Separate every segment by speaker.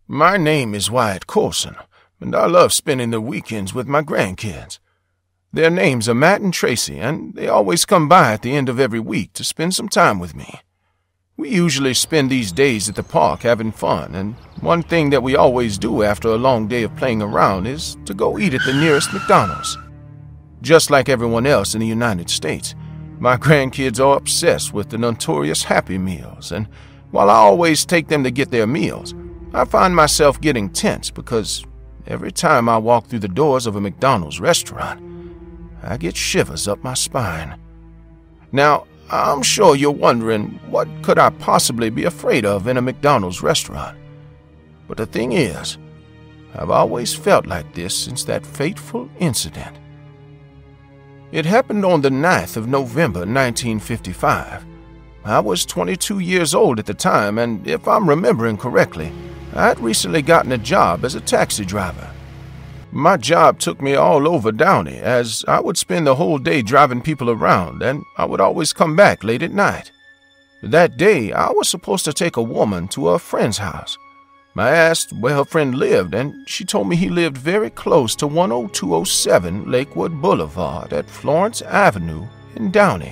Speaker 1: My name is Wyatt Coulson, and I love spending the weekends with my grandkids. Their names are Matt and Tracy, and they always come by at the end of every week to spend some time with me. We usually spend these days at the park having fun, and one thing that we always do after a long day of playing around is to go eat at the nearest McDonald's. Just like everyone else in the United States, my grandkids are obsessed with the notorious Happy Meals, and while I always take them to get their meals, I find myself getting tense because every time I walk through the doors of a McDonald's restaurant, I get shivers up my spine. Now, I'm sure you're wondering, what could I possibly be afraid of in a McDonald's restaurant? But the thing is, I've always felt like this since that fateful incident. It happened on the 9th of November, 1955. I was 22 years old at the time, and if I'm remembering correctly, I'd recently gotten a job as a taxi driver. My job took me all over Downey, as I would spend the whole day driving people around, and I would always come back late at night. That day, I was supposed to take a woman to a friend's house. I asked where her friend lived, and she told me he lived very close to 10207 Lakewood Boulevard at Florence Avenue in Downey.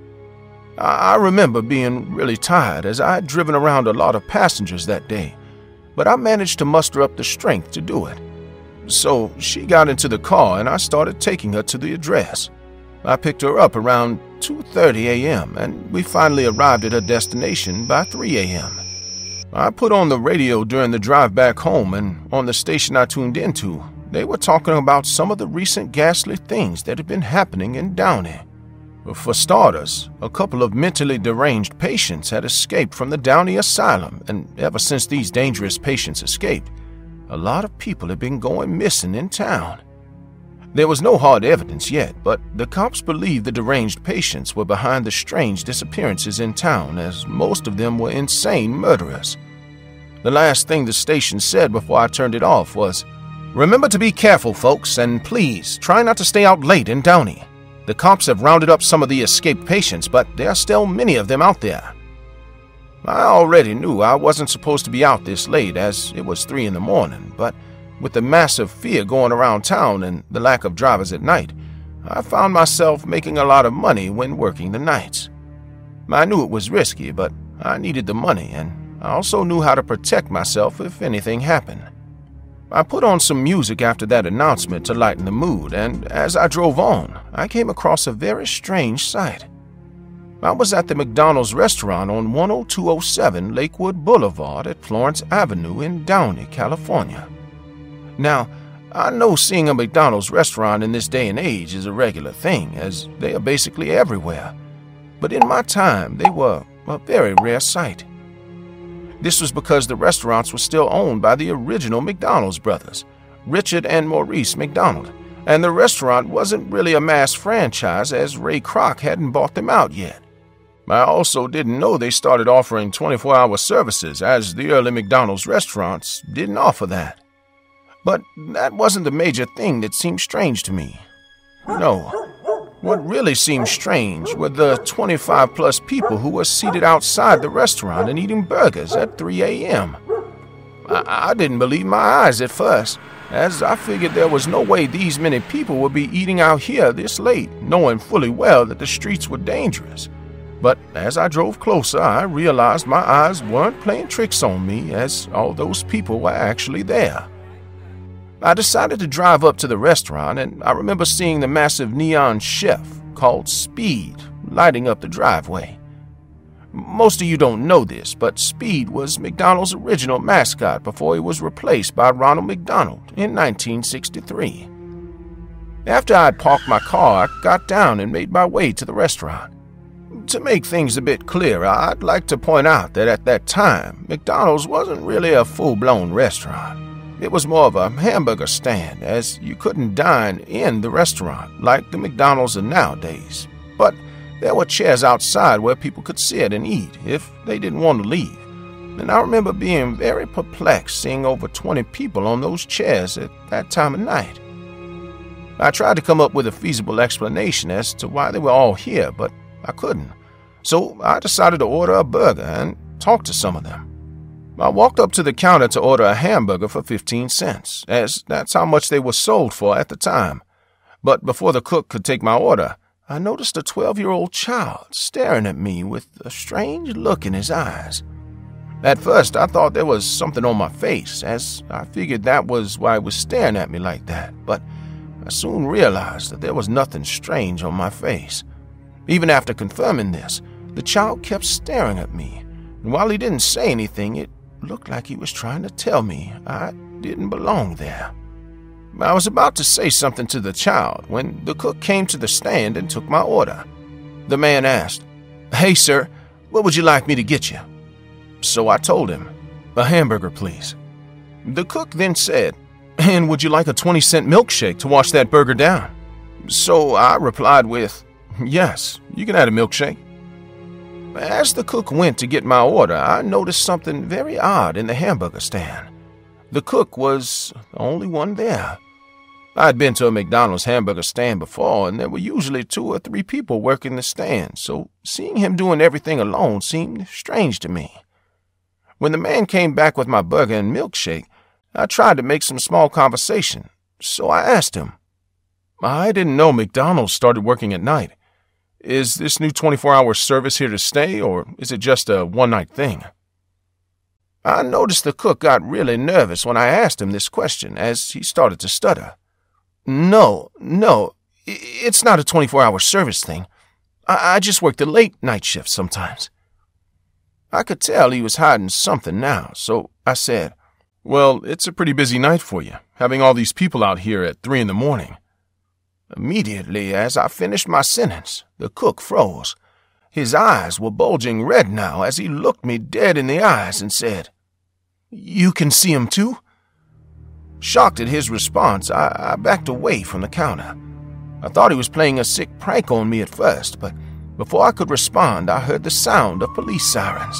Speaker 1: I remember being really tired, as I had driven around a lot of passengers that day, but I managed to muster up the strength to do it. So she got into the car and I started taking her to the address. I picked her up around 2:30 a.m. and we finally arrived at her destination by 3 a.m. I put on the radio during the drive back home, and on the station I tuned into, they were talking about some of the recent ghastly things that had been happening in Downey. For starters, a couple of mentally deranged patients had escaped from the Downey Asylum, and ever since these dangerous patients escaped, a lot of people had been going missing in town. There was no hard evidence yet, but the cops believed the deranged patients were behind the strange disappearances in town, as most of them were insane murderers. The last thing the station said before I turned it off was, "Remember to be careful, folks, and please try not to stay out late in Downey. The cops have rounded up some of the escaped patients, but there are still many of them out there." I already knew I wasn't supposed to be out this late, as it was 3 in the morning, but with the massive fear going around town and the lack of drivers at night, I found myself making a lot of money when working the nights. I knew it was risky, but I needed the money, and I also knew how to protect myself if anything happened. I put on some music after that announcement to lighten the mood, and as I drove on, I came across a very strange sight. I was at the McDonald's restaurant on 10207 Lakewood Boulevard at Florence Avenue in Downey, California. Now, I know seeing a McDonald's restaurant in this day and age is a regular thing, as they are basically everywhere, but in my time, they were a very rare sight. This was because the restaurants were still owned by the original McDonald's brothers, Richard and Maurice McDonald, and the restaurant wasn't really a mass franchise, as Ray Kroc hadn't bought them out yet. I also didn't know they started offering 24-hour services, as the early McDonald's restaurants didn't offer that. But that wasn't the major thing that seemed strange to me. No, what really seemed strange were the 25-plus people who were seated outside the restaurant and eating burgers at 3 a.m. I didn't believe my eyes at first, as I figured there was no way these many people would be eating out here this late, knowing fully well that the streets were dangerous. But as I drove closer, I realized my eyes weren't playing tricks on me, as all those people were actually there. I decided to drive up to the restaurant, and I remember seeing the massive neon chef called Speed lighting up the driveway. Most of you don't know this, but Speed was McDonald's original mascot before he was replaced by Ronald McDonald in 1963. After I had parked my car, I got down and made my way to the restaurant. To make things a bit clearer, I'd like to point out that at that time, McDonald's wasn't really a full-blown restaurant. It was more of a hamburger stand, as you couldn't dine in the restaurant like the McDonald's are nowadays. But there were chairs outside where people could sit and eat if they didn't want to leave. And I remember being very perplexed seeing over 20 people on those chairs at that time of night. I tried to come up with a feasible explanation as to why they were all here, but I couldn't. So I decided to order a burger and talk to some of them. I walked up to the counter to order a hamburger for 15 cents, as that's how much they were sold for at the time. But before the cook could take my order, I noticed a 12-year-old child staring at me with a strange look in his eyes. At first, I thought there was something on my face, as I figured that was why he was staring at me like that, but I soon realized that there was nothing strange on my face. Even after confirming this, the child kept staring at me, and while he didn't say anything, it looked like he was trying to tell me I didn't belong there. I was about to say something to the child when the cook came to the stand and took my order. The man asked, "Hey, sir, what would you like me to get you?" So I told him, "A hamburger, please." The cook then said, "And would you like a 20-cent milkshake to wash that burger down?" So I replied with, "Yes, you can add a milkshake." As the cook went to get my order, I noticed something very odd in the hamburger stand. The cook was the only one there. I had been to a McDonald's hamburger stand before, and there were usually 2 or 3 people working the stand, so seeing him doing everything alone seemed strange to me. When the man came back with my burger and milkshake, I tried to make some small conversation, so I asked him, "I didn't know McDonald's started working at night. Is this new 24-hour service here to stay, or is it just a one-night thing?" I noticed the cook got really nervous when I asked him this question, as he started to stutter. No, it's not a 24-hour service thing. I just work the late-night shift sometimes." I could tell he was hiding something now, so I said, "Well, it's a pretty busy night for you, having all these people out here at 3 in the morning." Immediately, as I finished my sentence, the cook froze. His eyes were bulging red now as he looked me dead in the eyes and said, "You can see him too?" Shocked at his response, I backed away from the counter. I thought he was playing a sick prank on me at first, but before I could respond, I heard the sound of police sirens.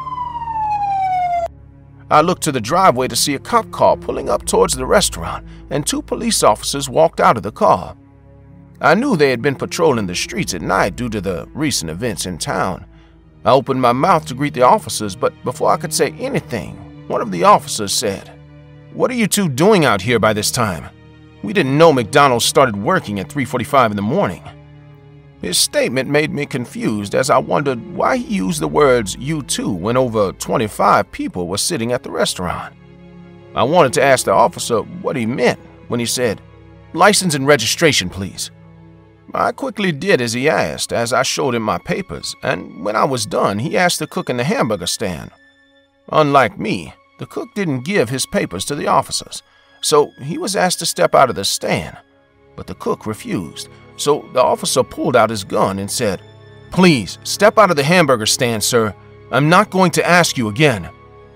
Speaker 1: I looked to the driveway to see a cop car pulling up towards the restaurant, and 2 police officers walked out of the car. I knew they had been patrolling the streets at night due to the recent events in town. I opened my mouth to greet the officers, but before I could say anything, one of the officers said, "What are you 2 doing out here by this time? We didn't know McDonald's started working at 3:45 in the morning." His statement made me confused as I wondered why he used the words "you too" when over 25 people were sitting at the restaurant. I wanted to ask the officer what he meant when he said, "License and registration, please." I quickly did as he asked as I showed him my papers, and when I was done, he asked the cook in the hamburger stand. Unlike me, the cook didn't give his papers to the officers, so he was asked to step out of the stand. But the cook refused, so the officer pulled out his gun and said, "Please, step out of the hamburger stand, sir. I'm not going to ask you again."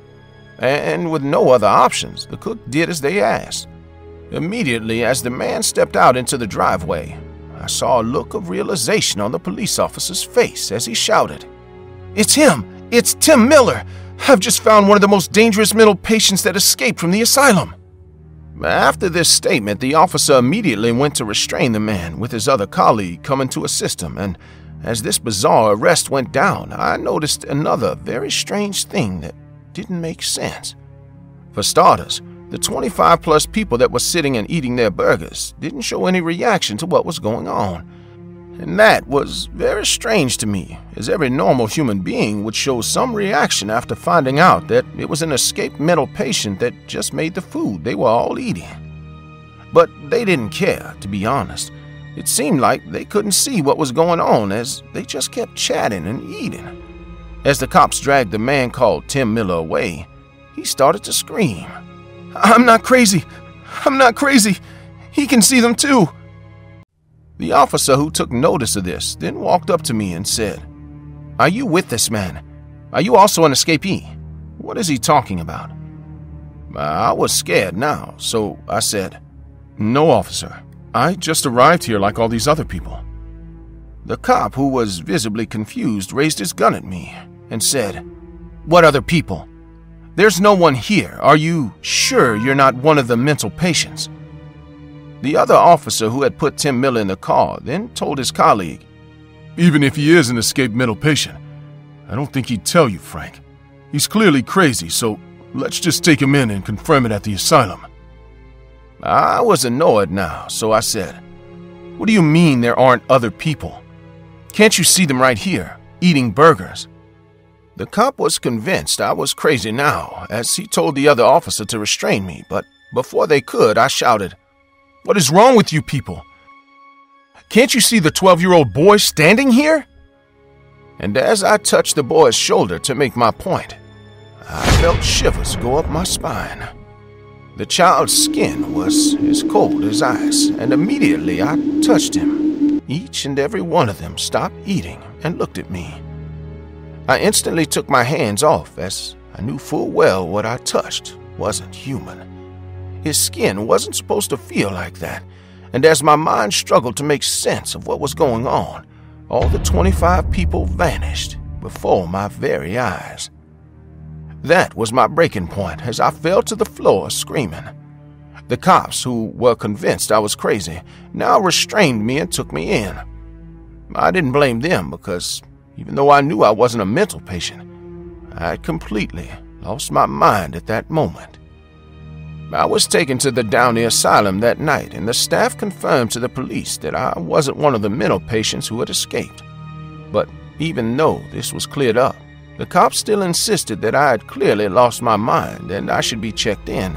Speaker 1: And with no other options, the cook did as they asked. Immediately, as the man stepped out into the driveway, I saw a look of realization on the police officer's face as he shouted, "It's him! It's Tim Miller! I've just found one of the most dangerous mental patients that escaped from the asylum." After this statement, the officer immediately went to restrain the man, with his other colleague coming to assist him, and as this bizarre arrest went down, I noticed another very strange thing that didn't make sense. For starters, the 25-plus people that were sitting and eating their burgers didn't show any reaction to what was going on. And that was very strange to me, as every normal human being would show some reaction after finding out that it was an escaped mental patient that just made the food they were all eating. But they didn't care, to be honest. It seemed like they couldn't see what was going on as they just kept chatting and eating. As the cops dragged the man called Tim Miller away, he started to scream, "I'm not crazy! I'm not crazy! He can see them too!" The officer who took notice of this then walked up to me and said, "Are you with this man? Are you also an escapee? What is he talking about?" I was scared now, so I said, "No, officer. I just arrived here like all these other people." The cop, who was visibly confused, raised his gun at me and said, "What other people? There's no one here. Are you sure you're not one of the mental patients?" The other officer who had put Tim Miller in the car then told his colleague, "Even if he is an escaped mental patient, I don't think he'd tell you, Frank. He's clearly crazy, so Let's just take him in and confirm it at the asylum." I was annoyed now, so I said, "What do you mean there aren't other people? Can't you see them right here, eating burgers?" The cop was convinced I was crazy now, as he told the other officer to restrain me, but before they could, I shouted, "What is wrong with you people? Can't you see the 12-year-old boy standing here?" And as I touched the boy's shoulder to make my point, I felt shivers go up my spine. The child's skin was as cold as ice, and immediately I touched him. Each and every one of them stopped eating and looked at me. I instantly took my hands off, as I knew full well what I touched wasn't human. His skin wasn't supposed to feel like that, and as my mind struggled to make sense of what was going on, all the 25 people vanished before my very eyes. That was my breaking point as I fell to the floor screaming. The cops, who were convinced I was crazy, now restrained me and took me in. I didn't blame them because, even though I knew I wasn't a mental patient, I had completely lost my mind at that moment. I was taken to the Downey Asylum that night, and the staff confirmed to the police that I wasn't one of the mental patients who had escaped. But even though this was cleared up, the cops still insisted that I had clearly lost my mind and I should be checked in.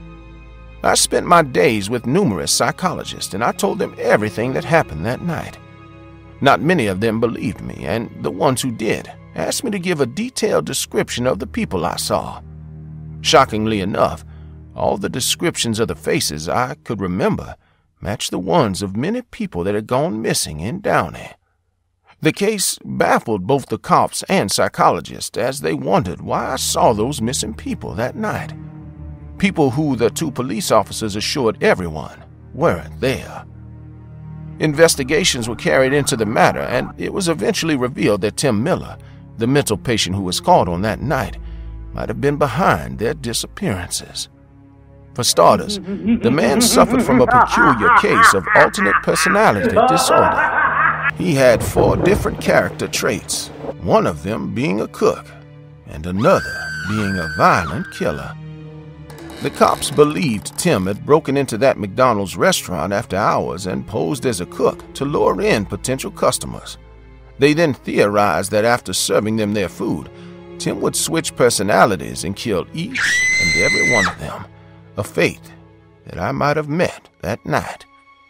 Speaker 1: I spent my days with numerous psychologists, and I told them everything that happened that night. Not many of them believed me, and the ones who did asked me to give a detailed description of the people I saw. Shockingly enough, all the descriptions of the faces I could remember matched the ones of many people that had gone missing in Downey. The case baffled both the cops and psychologists as they wondered why I saw those missing people that night. People who the two police officers assured everyone weren't there. Investigations were carried into the matter, and it was eventually revealed that Tim Miller, the mental patient who was caught on that night, might have been behind their disappearances. For starters, the man suffered from a peculiar case of alternate personality disorder. He had 4 different character traits, one of them being a cook, and another being a violent killer. The cops believed Tim had broken into that McDonald's restaurant after hours and posed as a cook to lure in potential customers. They then theorized that after serving them their food, Tim would switch personalities and kill each and every one of them, a fate that I might have met that night.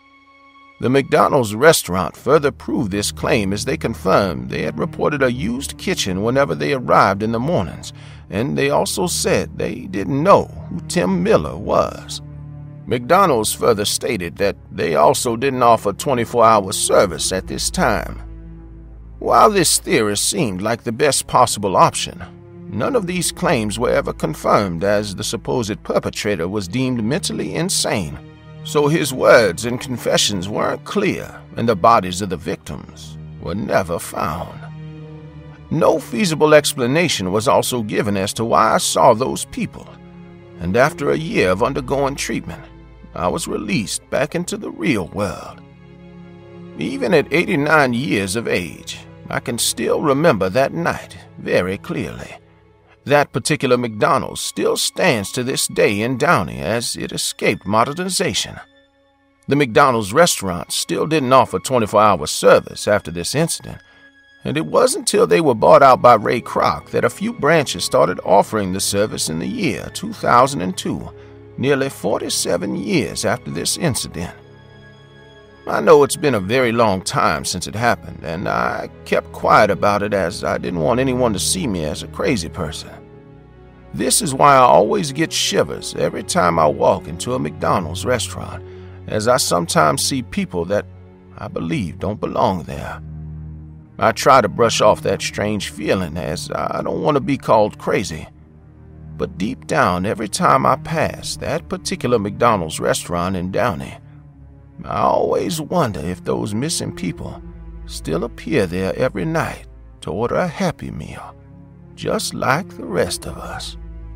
Speaker 1: The McDonald's restaurant further proved this claim as they confirmed they had reported a used kitchen whenever they arrived in the mornings, and they also said they didn't know who Tim Miller was. McDonald's further stated that they also didn't offer 24-hour service at this time. While this theory seemed like the best possible option, none of these claims were ever confirmed, as the supposed perpetrator was deemed mentally insane. So his words and confessions weren't clear, and the bodies of the victims were never found. No feasible explanation was also given as to why I saw those people, and after a year of undergoing treatment, I was released back into the real world. Even at 89 years of age, I can still remember that night very clearly. That particular McDonald's still stands to this day in Downey as it escaped modernization. The McDonald's restaurant still didn't offer 24-hour service after this incident, and it wasn't until they were bought out by Ray Kroc that a few branches started offering the service in the year 2002, nearly 47 years after this incident. I know it's been a very long time since it happened, and I kept quiet about it as I didn't want anyone to see me as a crazy person. This is why I always get shivers every time I walk into a McDonald's restaurant, as I sometimes see people that I believe don't belong there. I try to brush off that strange feeling as I don't want to be called crazy. But deep down, every time I pass that particular McDonald's restaurant in Downey, I always wonder if those missing people still appear there every night to order a Happy Meal, just like the rest of us.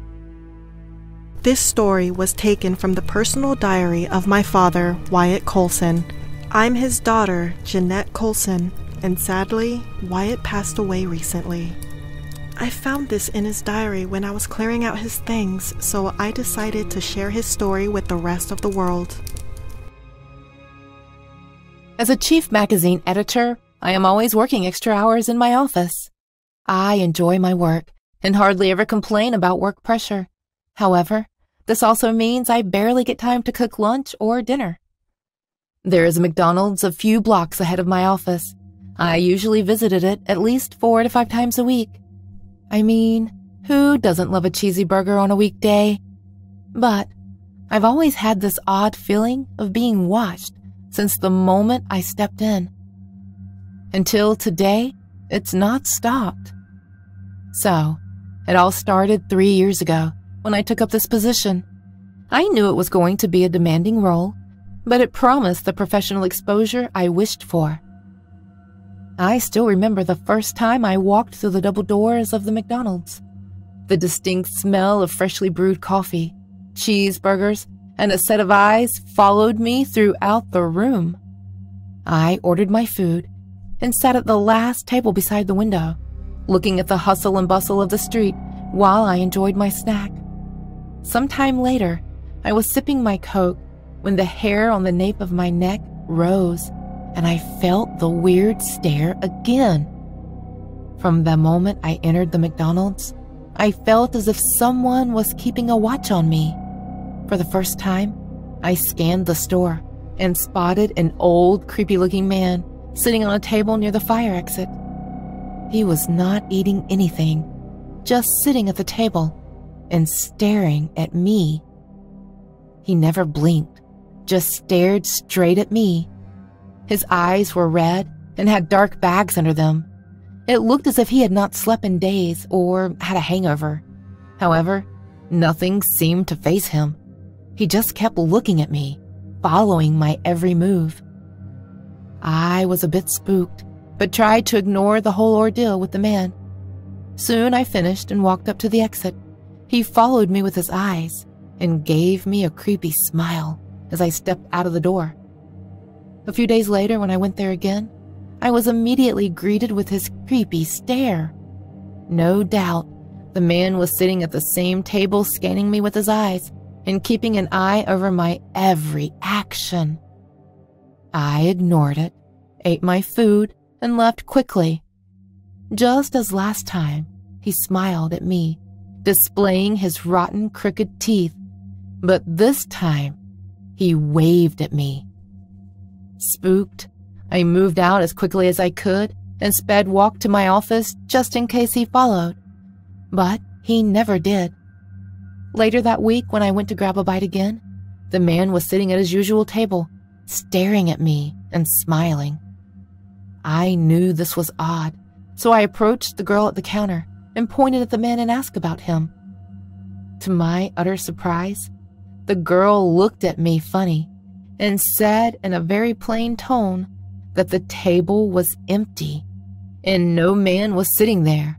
Speaker 2: This story was taken from the personal diary of my father, Wyatt Colson. I'm his daughter, Jeanette Colson, and sadly, Wyatt passed away recently. I found this in his diary when I was clearing out his things, so I decided to share his story with the rest of the world.
Speaker 3: As a chief magazine editor, I am always working extra hours in my office. I enjoy my work and hardly ever complain about work pressure. However, this also means I barely get time to cook lunch or dinner. There is a McDonald's a few blocks ahead of my office. I usually visited it at least 4 to 5 times a week. I mean, who doesn't love a cheesy burger on a weekday? But I've always had this odd feeling of being watched since the moment I stepped in. Until today, it's not stopped. So, it all started 3 years ago when I took up this position. I knew it was going to be a demanding role, but it promised the professional exposure I wished for. I still remember the first time I walked through the double doors of the McDonald's. The distinct smell of freshly brewed coffee, cheeseburgers, and a set of eyes followed me throughout the room. I ordered my food and sat at the last table beside the window, looking at the hustle and bustle of the street while I enjoyed my snack. Sometime later, I was sipping my Coke when the hair on the nape of my neck rose, and I felt the weird stare again. From the moment I entered the McDonald's, I felt as if someone was keeping a watch on me. For the first time, I scanned the store and spotted an old, creepy-looking man sitting on a table near the fire exit. He was not eating anything, just sitting at the table and staring at me. He never blinked, just stared straight at me. His eyes were red and had dark bags under them. It looked as if he had not slept in days or had a hangover. However, nothing seemed to faze him. He just kept looking at me, following my every move. I was a bit spooked, but tried to ignore the whole ordeal with the man. Soon I finished and walked up to the exit. He followed me with his eyes and gave me a creepy smile as I stepped out of the door. A few days later, when I went there again, I was immediately greeted with his creepy stare. No doubt, the man was sitting at the same table scanning me with his eyes and keeping an eye over my every action. I ignored it, ate my food, and left quickly. Just as last time, he smiled at me, displaying his rotten, crooked teeth, but this time, he waved at me. Spooked, I moved out as quickly as I could and sped walk to my office just in case he followed. But he never did. Later that week, when I went to grab a bite again, the man was sitting at his usual table, staring at me and smiling. I knew this was odd, so I approached the girl at the counter and pointed at the man and asked about him. To my utter surprise, the girl looked at me funny and said in a very plain tone that the table was empty and no man was sitting there.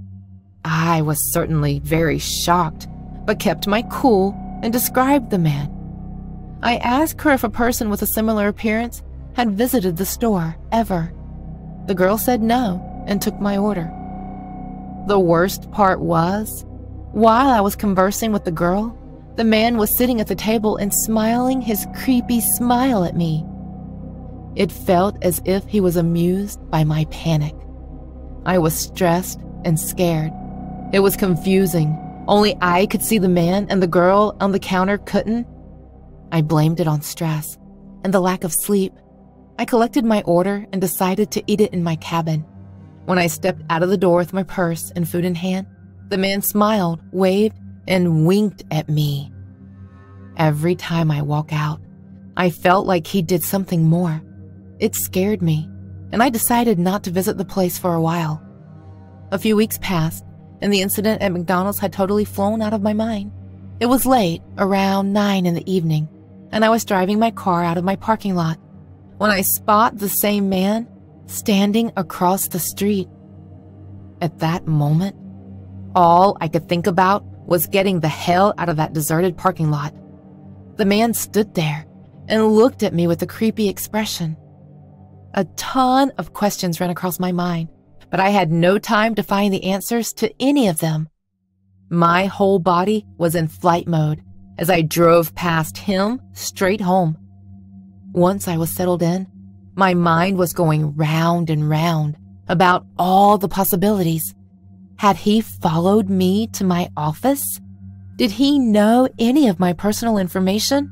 Speaker 3: I was certainly very shocked, but kept my cool and described the man. I asked her if a person with a similar appearance had visited the store ever. The girl said no and took my order. The worst part was, while I was conversing with the girl, the man was sitting at the table and smiling his creepy smile at me. It felt as if he was amused by my panic. I was stressed and scared. It was confusing. Only I could see the man and the girl on the counter couldn't. I blamed it on stress and the lack of sleep. I collected my order and decided to eat it in my cabin. When I stepped out of the door with my purse and food in hand, the man smiled, waved, and winked at me. Every time I walk out, I felt like he did something more. It scared me, and I decided not to visit the place for a while. A few weeks passed, and the incident at McDonald's had totally flown out of my mind. It was late, around 9 in the evening, and I was driving my car out of my parking lot when I spot the same man standing across the street. At that moment, all I could think about was getting the hell out of that deserted parking lot. The man stood there and looked at me with a creepy expression. A ton of questions ran across my mind, but I had no time to find the answers to any of them. My whole body was in flight mode as I drove past him straight home. Once I was settled in, my mind was going round and round about all the possibilities. Had he followed me to my office? Did he know any of my personal information?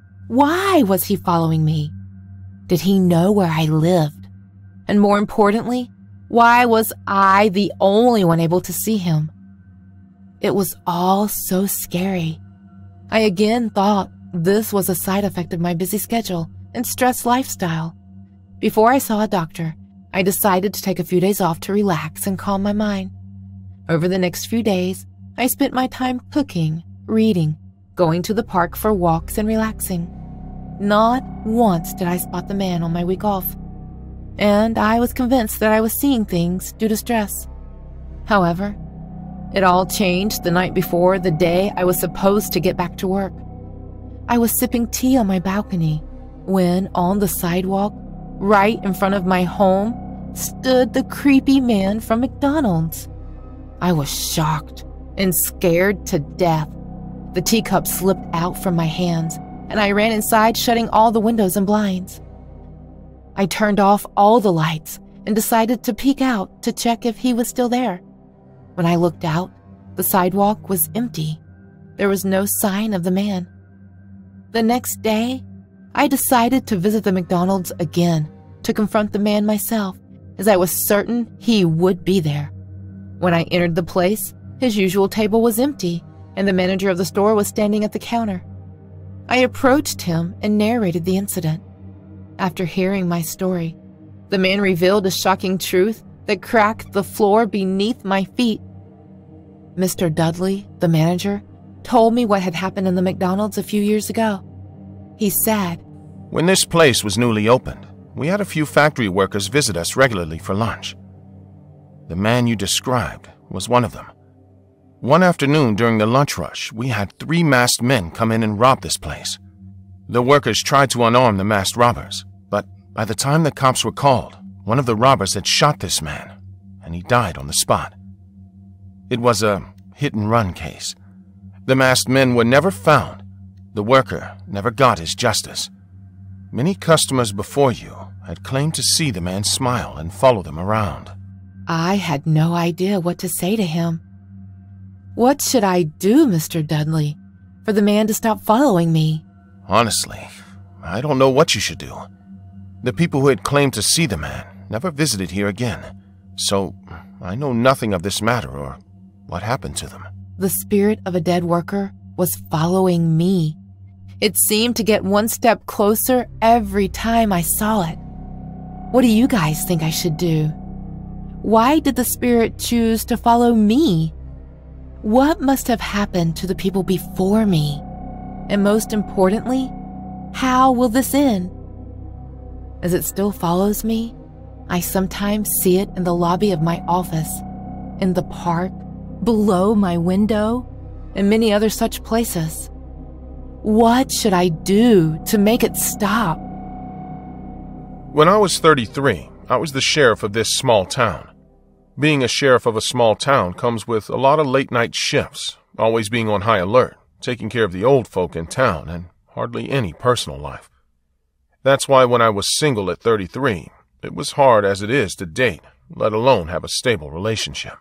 Speaker 3: Why was he following me? Did he know where I lived? And more importantly, why was I the only one able to see him? It was all so scary. I again thought this was a side effect of my busy schedule and stressed lifestyle. Before I saw a doctor, I decided to take a few days off to relax and calm my mind. Over the next few days, I spent my time cooking, reading, going to the park for walks and relaxing. Not once did I spot the man on my week off, and I was convinced that I was seeing things due to stress. However, it all changed the night before the day I was supposed to get back to work. I was sipping tea on my balcony when, on the sidewalk, right in front of my home, stood the creepy man from McDonald's. I was shocked and scared to death. The teacup slipped out from my hands, and I ran inside, shutting all the windows and blinds. I turned off all the lights and decided to peek out to check if he was still there. When I looked out, the sidewalk was empty. There was no sign of the man. The next day, I decided to visit the McDonald's again to confront the man myself, as I was certain he would be there. When I entered the place, his usual table was empty, and the manager of the store was standing at the counter. I approached him and narrated the incident. After hearing my story, the man revealed a shocking truth that cracked the floor beneath my feet. Mr. Dudley, the manager, told me what had happened in the McDonald's a few years ago. He said,
Speaker 1: "When this place was newly opened, we had a few factory workers visit us regularly for lunch. The man you described was one of them. One afternoon during the lunch rush, we had 3 masked men come in and rob this place. The workers tried to unarm the masked robbers, but by the time the cops were called, one of the robbers had shot this man, and he died on the spot. It was a hit-and-run case. The masked men were never found. The worker never got his justice. Many customers before you had claimed to see the man smile and follow them around."
Speaker 3: I had no idea what to say to him. What should I do, Mr. Dudley, for the man to stop following me?
Speaker 1: "Honestly, I don't know what you should do. The people who had claimed to see the man never visited here again, so I know nothing of this matter or what happened to them."
Speaker 3: The spirit of a dead worker was following me. It seemed to get one step closer every time I saw it. What do you guys think I should do? Why did the spirit choose to follow me? What must have happened to the people before me? And most importantly, how will this end? As it still follows me, I sometimes see it in the lobby of my office, in the park, below my window, and many other such places. What should I do to make it stop?
Speaker 1: When I was 33, I was the sheriff of this small town. Being a sheriff of a small town comes with a lot of late-night shifts, always being on high alert, taking care of the old folk in town, and hardly any personal life. That's why when I was single at 33, it was hard as it is to date, let alone have a stable relationship.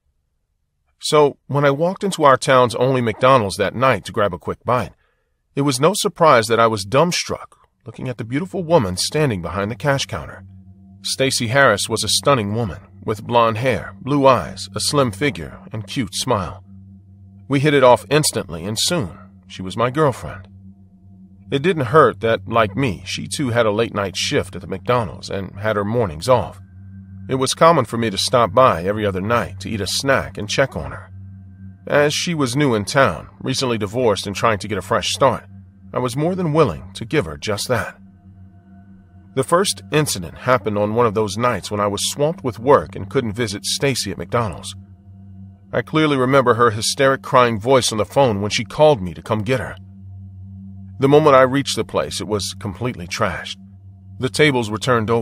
Speaker 1: So when I walked into our town's only McDonald's that night to grab a quick bite, it was no surprise that I was dumbstruck looking at the beautiful woman standing behind the cash counter. Stacey Harris was a stunning woman with blonde hair, blue eyes, a slim figure, and cute smile. We hit it off instantly, and soon she was my girlfriend. It didn't hurt that, like me, she too had a late-night shift at the McDonald's and had her mornings off. It was common for me to stop by every other night to eat a snack and check on her. As she was new in town, recently divorced and trying to get a fresh start, I was more than willing to give her just that. The first incident happened on one of those nights when I was swamped with work and couldn't visit Stacey at McDonald's. I clearly remember her hysteric crying voice on the phone when she called me to come get her. The moment I reached the place, it was completely trashed. The tables were turned over,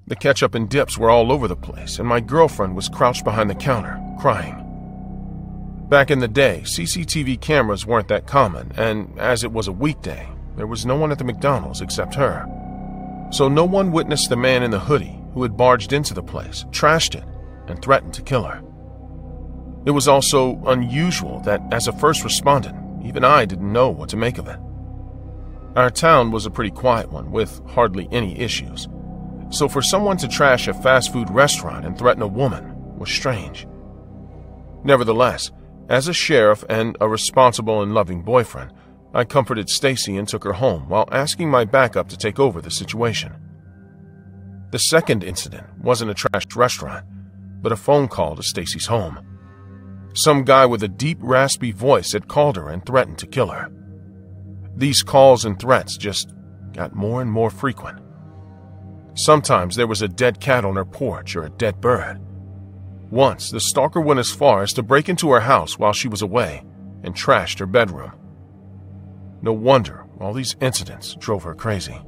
Speaker 1: The ketchup and dips were all over the place, and my girlfriend was crouched behind the counter, crying. Back in the day, CCTV cameras weren't that common, and as it was a weekday, there was no one at the McDonald's except her. So no one witnessed the man in the hoodie who had barged into the place, trashed it, and threatened to kill her. It was also unusual that, as a first respondent, even I didn't know what to make of it. Our town was a pretty quiet one, with hardly any issues. So for someone to trash a fast food restaurant and threaten a woman was strange. Nevertheless, as a sheriff and a responsible and loving boyfriend, I comforted Stacy and took her home while asking my backup to take over the situation. The second incident wasn't a trashed restaurant, but a phone call to Stacy's home. Some guy with a deep, raspy voice had called her and threatened to kill her. These calls and threats just got more and more frequent. Sometimes there was a dead cat on her porch or a dead bird. Once, the stalker went as far as to break into her house while she was away and trashed her bedroom. No wonder all these incidents drove her crazy.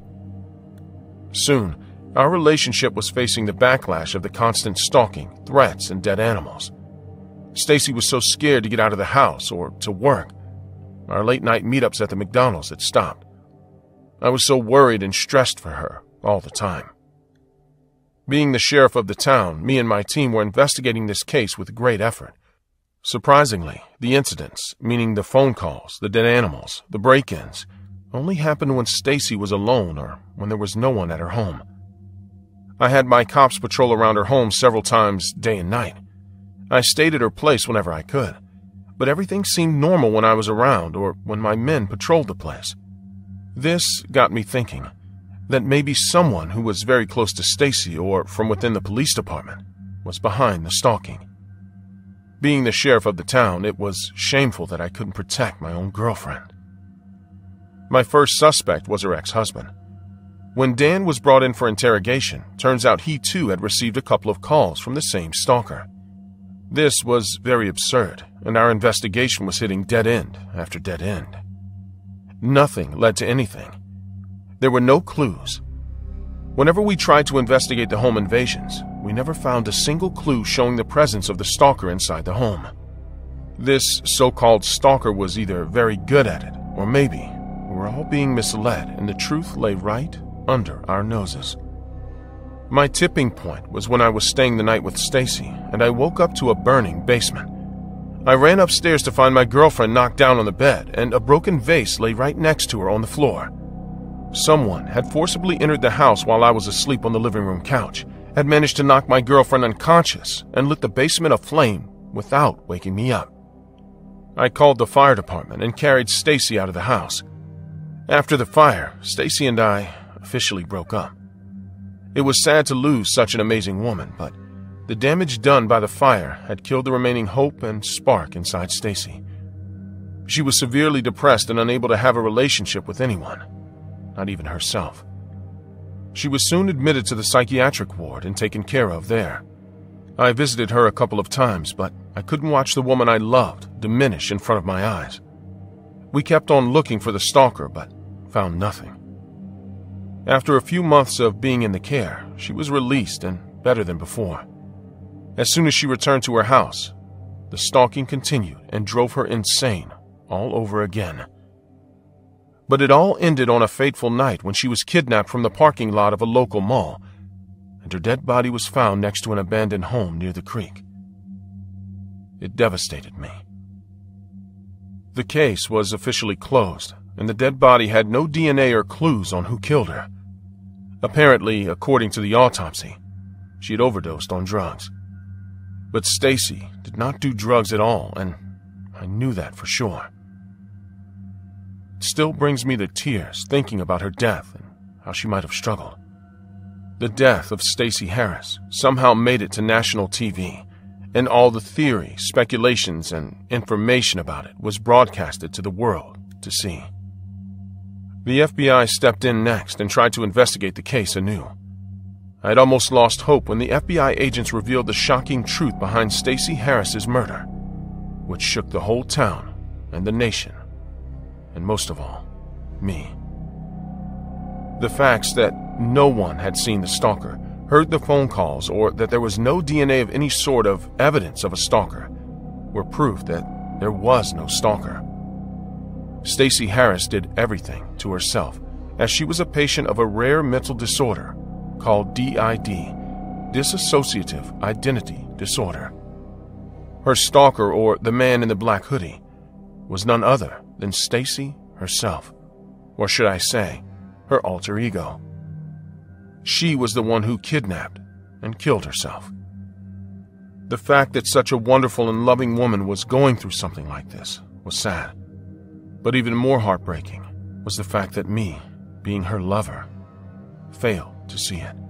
Speaker 1: Soon, our relationship was facing the backlash of the constant stalking, threats, and dead animals. Stacy was so scared to get out of the house or to work. Our late-night meetups at the McDonald's had stopped. I was so worried and stressed for her all the time. Being the sheriff of the town, me and my team were investigating this case with great effort. Surprisingly, the incidents, meaning the phone calls, the dead animals, the break-ins, only happened when Stacy was alone or when there was no one at her home. I had my cops patrol around her home several times, day and night. I stayed at her place whenever I could, but everything seemed normal when I was around or when my men patrolled the place. This got me thinking that maybe someone who was very close to Stacy or from within the police department was behind the stalking. Being the sheriff of the town, it was shameful that I couldn't protect my own girlfriend. My first suspect was her ex-husband. When Dan was brought in for interrogation, turns out he too had received a couple of calls from the same stalker. This was very absurd, and our investigation was hitting dead end after dead end. Nothing led to anything. There were no clues. Whenever we tried to investigate the home invasions, we never found a single clue showing the presence of the stalker inside the home. This so-called stalker was either very good at it, or maybe we were all being misled and the truth lay right under our noses. My tipping point was when I was staying the night with Stacy, and I woke up to a burning basement. I ran upstairs to find my girlfriend knocked down on the bed, and a broken vase lay right next to her on the floor. Someone had forcibly entered the house while I was asleep on the living room couch, had managed to knock my girlfriend unconscious, and lit the basement aflame without waking me up. I called the fire department and carried Stacy out of the house. After the fire, Stacy and I officially broke up. It was sad to lose such an amazing woman, but the damage done by the fire had killed the remaining hope and spark inside Stacy. She was severely depressed and unable to have a relationship with anyone, not even herself. She was soon admitted to the psychiatric ward and taken care of there. I visited her a couple of times, but I couldn't watch the woman I loved diminish in front of my eyes. We kept on looking for the stalker, but found nothing. After a few months of being in the care, she was released and better than before. As soon as she returned to her house, the stalking continued and drove her insane all over again. But it all ended on a fateful night when she was kidnapped from the parking lot of a local mall, and her dead body was found next to an abandoned home near the creek. It devastated me. The case was officially closed, and the dead body had no DNA or clues on who killed her. Apparently, according to the autopsy, she had overdosed on drugs. But Stacy did not do drugs at all, and I knew that for sure. It still brings me to tears thinking about her death and how she might have struggled. The death of Stacy Harris somehow made it to national TV, and all the theory, speculations, and information about it was broadcasted to the world to see. The FBI stepped in next and tried to investigate the case anew. I had almost lost hope when the FBI agents revealed the shocking truth behind Stacy Harris's murder, which shook the whole town and the nation, and most of all, me. The facts that no one had seen the stalker, heard the phone calls, or that there was no DNA of any sort of evidence of a stalker, were proof that there was no stalker. Stacey Harris did everything to herself, as she was a patient of a rare mental disorder called DID, Dissociative Identity Disorder. Her stalker, or the man in the black hoodie, was none other than Stacey herself, or should I say, her alter ego. She was the one who kidnapped and killed herself. The fact that such a wonderful and loving woman was going through something like this was sad. But even more heartbreaking was the fact that me, being her lover, failed to see it.